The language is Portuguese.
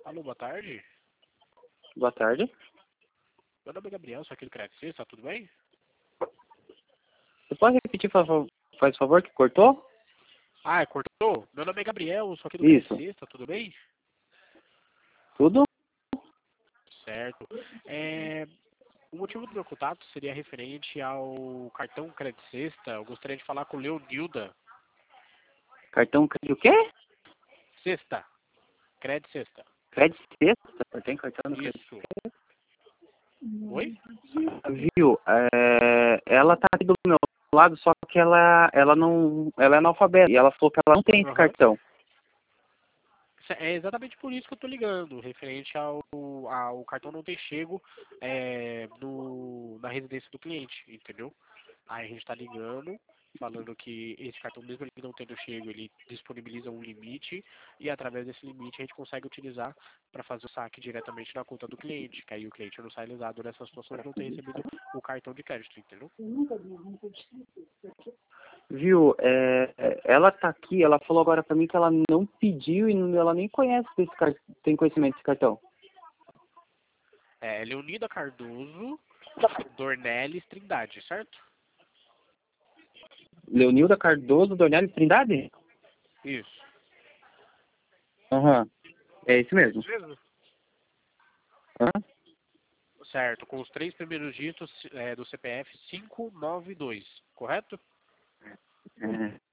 Alô, boa tarde. Boa tarde. Meu nome é Gabriel, sou aqui do Credit Suisse, tá tudo bem? Você pode repetir, faz favor, que cortou? Ah, cortou? Meu nome é Gabriel, sou aqui do Credit Isso. Suisse, tá tudo bem? Tudo? Certo. O motivo do meu contato seria referente ao cartão Credit Sexta. Eu gostaria de falar com o Leonilda. Cartão o quê? Sexta. Credit Sexta. Crédito sexta? Tem cartão no crédito? Isso. Oi? Viu? Ela tá aqui do meu lado, só que ela é analfabeta. E ela falou que ela não tem esse Aham. cartão. É exatamente por isso que eu tô ligando, referente ao cartão não ter chego na residência do cliente, entendeu? Aí a gente tá ligando, falando que esse cartão, mesmo ele não tendo chego, ele disponibiliza um limite e através desse limite a gente consegue utilizar para fazer o saque diretamente na conta do cliente, que aí o cliente não sai lesado nessa situação de não ter recebido o cartão de crédito, entendeu? Viu? Ela tá aqui, ela falou agora pra mim que ela não pediu e ela nem conhece desse cartão, tem conhecimento desse cartão. É Leonida Cardoso Dornelles Trindade, certo? Leonilda Cardoso Dornelles Trindade? Isso. Aham. É isso mesmo. Isso mesmo? Hã? Certo, com os 3 primeiros dígitos do CPF 592, correto? É.